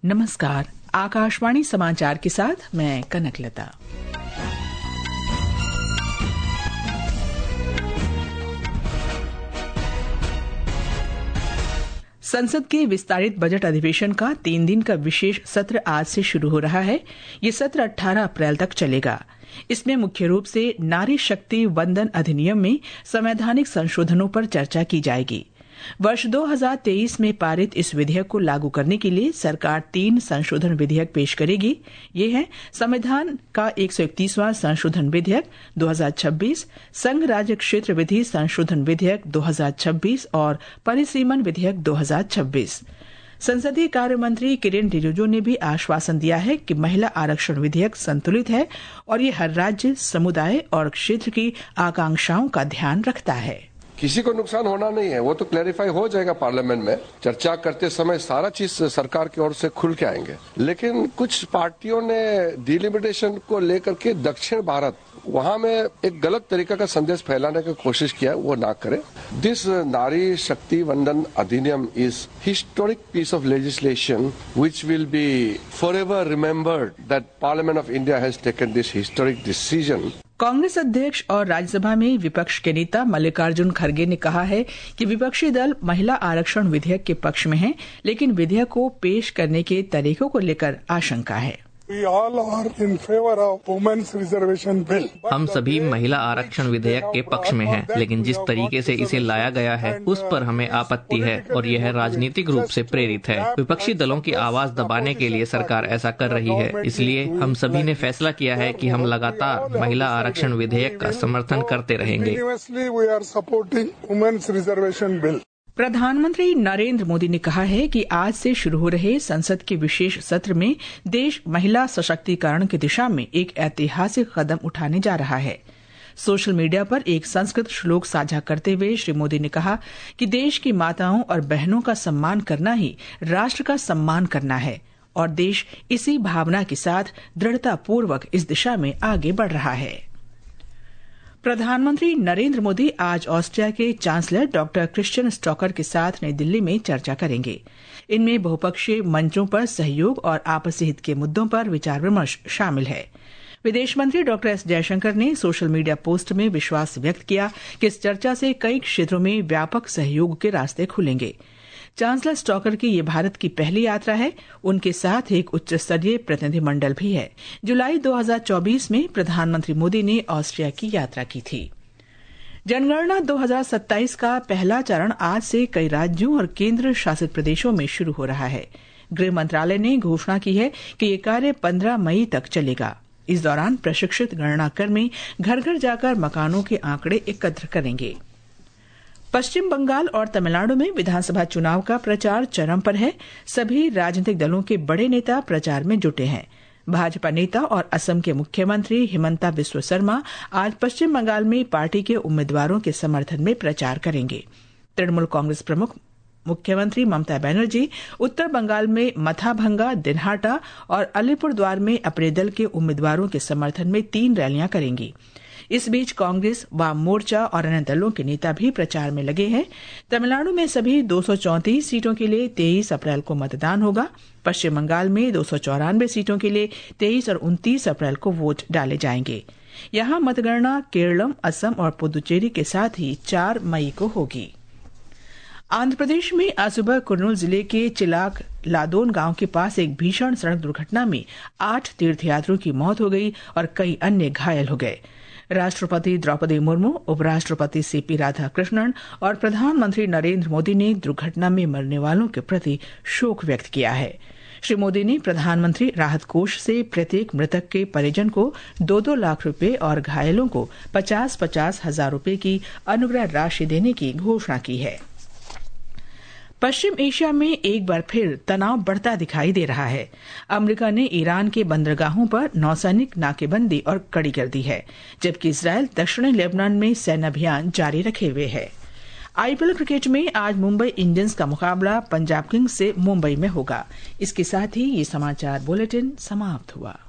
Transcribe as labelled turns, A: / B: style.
A: नमस्कार, आकाशवाणी समाचार के साथ मैं कनकलता। संसद के विस्तारित बजट अधिवेशन का 3 दिन का विशेष सत्र आज से शुरू हो रहा है। ये सत्र 18 अप्रैल तक चलेगा। इसमें मुख्य रूप से नारी शक्ति वंदन अधिनियम में संवैधानिक संशोधनों पर चर्चा की जाएगी। वर्ष 2023 में पारित इस विधेयक को लागू करने के लिए सरकार 3 संशोधन विधेयक पेश करेगी। ये है संविधान का 131वां संशोधन विधेयक 2026, संघ राज्य क्षेत्र विधि संशोधन विधेयक 2026 और परिसीमन विधेयक 2026। संसदीय कार्य मंत्री किरेन रिजिजू ने भी आश्वासन दिया है कि महिला आरक्षण विधेयक संतुलित है और ये हर राज्य, समुदाय और क्षेत्र की आकांक्षाओं का ध्यान रखता है।
B: किसी को नुकसान होना नहीं है, वो तो क्लैरिफाई हो जाएगा पार्लियामेंट में। चर्चा करते समय सारा चीज सरकार की ओर से खुल के आएंगे। लेकिन कुछ पार्टियों ने डिलिमिटेशन को लेकर के दक्षिण भारत वहां में एक गलत तरीका का संदेश फैलाने की कोशिश किया, वो ना करे। दिस नारी Shakti Vandan Adhiniyam is historic piece of legislation which will be forever remembered that parliament of India has taken this historic decision.
A: Congress अध्यक्ष और राज्यसभा में विपक्ष के नेता मल्लिकार्जुन खड़गे ने कहा है कि विपक्षी दल महिला आरक्षण विधेयक के पक्ष में है, लेकिन विधेयक को पेश करने के तरीकों को लेकर आशंका है।
C: हम सभी महिला आरक्षण विधेयक के पक्ष में हैं, लेकिन जिस तरीके से इसे लाया गया है उस पर हमें आपत्ति है और यह राजनीतिक रूप से प्रेरित है। विपक्षी दलों की आवाज दबाने के लिए सरकार ऐसा कर रही है। इसलिए हम सभी ने फैसला किया है कि हम लगातार महिला आरक्षण विधेयक का समर्थन करते रहेंगे।
A: प्रधानमंत्री नरेंद्र मोदी ने कहा है कि आज से शुरू हो रहे संसद के विशेष सत्र में देश महिला सशक्तिकरण की दिशा में एक ऐतिहासिक कदम उठाने जा रहा है। सोशल मीडिया पर एक संस्कृत श्लोक साझा करते हुए श्री मोदी ने कहा कि देश की माताओं और बहनों का सम्मान करना ही राष्ट्र का सम्मान करना है और देश इसी भावना के साथ दृढ़तापूर्वक इस दिशा में आगे बढ़ रहा है। प्रधानमंत्री नरेंद्र मोदी आज ऑस्ट्रिया के चांसलर डॉक्टर क्रिश्चियन स्टॉकर के साथ नई दिल्ली में चर्चा करेंगे। इनमें बहुपक्षीय मंचों पर सहयोग और आपसी हित के मुद्दों पर विचार विमर्श शामिल है। विदेश मंत्री डॉक्टर एस जयशंकर ने सोशल मीडिया पोस्ट में विश्वास व्यक्त किया कि इस चर्चा से कई क्षेत्रों में व्यापक सहयोग के रास्ते खुलेंगे। चांसलर स्टॉकर की ये भारत की पहली यात्रा है। उनके साथ एक उच्च स्तरीय प्रतिनिधिमंडल भी है। जुलाई 2024 में प्रधानमंत्री मोदी ने ऑस्ट्रिया की यात्रा की थी। जनगणना 2027 का पहला चरण आज से कई राज्यों और केंद्र शासित प्रदेशों में शुरू हो रहा है। गृह मंत्रालय ने घोषणा की है कि ये कार्य 15 मई तक चलेगा। इस दौरान प्रशिक्षित गणनाकर्मी घर घर जाकर मकानों के आंकड़े एकत्र करेंगे। पश्चिम बंगाल और तमिलनाडु में विधानसभा चुनाव का प्रचार चरम पर है। सभी राजनीतिक दलों के बड़े नेता प्रचार में जुटे हैं। भाजपा नेता और असम के मुख्यमंत्री हिमंता बिस्वा शर्मा आज पश्चिम बंगाल में पार्टी के उम्मीदवारों के समर्थन में प्रचार करेंगे। तृणमूल कांग्रेस प्रमुख मुख्यमंत्री ममता बनर्जी उत्तर बंगाल में मथाभंगा, दिनहाटा और अलीपुरद्वार में अपने दल के उम्मीदवारों के समर्थन में 3 रैलियां करेंगी। इस बीच कांग्रेस, वाम मोर्चा और अन्य दलों के नेता भी प्रचार में लगे हैं। तमिलनाडु में सभी 234 सीटों के लिए 23 अप्रैल को मतदान होगा। पश्चिम बंगाल में 294 सीटों के लिए 23 और 29 अप्रैल को वोट डाले जाएंगे। यहां मतगणना केरलम, असम और पुदुचेरी के साथ ही 4 मई को होगी। आंध्र प्रदेश में आज सुबह कुर्नूल जिले के चिलाक लादोन गांव के पास एक भीषण सड़क दुर्घटना में 8 तीर्थयात्रियों की मौत हो गई और कई अन्य घायल हो गए। राष्ट्रपति द्रौपदी मुर्मू, उपराष्ट्रपति सीपी राधाकृष्णन और प्रधानमंत्री नरेंद्र मोदी ने दुर्घटना में मरने वालों के प्रति शोक व्यक्त किया है। श्री मोदी ने प्रधानमंत्री राहत कोष से प्रत्येक मृतक के परिजन को 2-2 लाख रुपए और घायलों को 50-50 हजार रुपए की अनुग्रह राशि देने की घोषणा की है। पश्चिम एशिया में एक बार फिर तनाव बढ़ता दिखाई दे रहा है। अमेरिका ने ईरान के बंदरगाहों पर नौसैनिक नाकेबंदी और कड़ी कर दी है, जबकि इजरायल दक्षिणी लेबनान में सैन्य अभियान जारी रखे हुए है। आईपीएल क्रिकेट में आज मुंबई इंडियंस का मुकाबला पंजाब किंग्स से मुंबई में होगा। इसके साथ ही ये समाचार बुलेटिन समाप्त हुआ।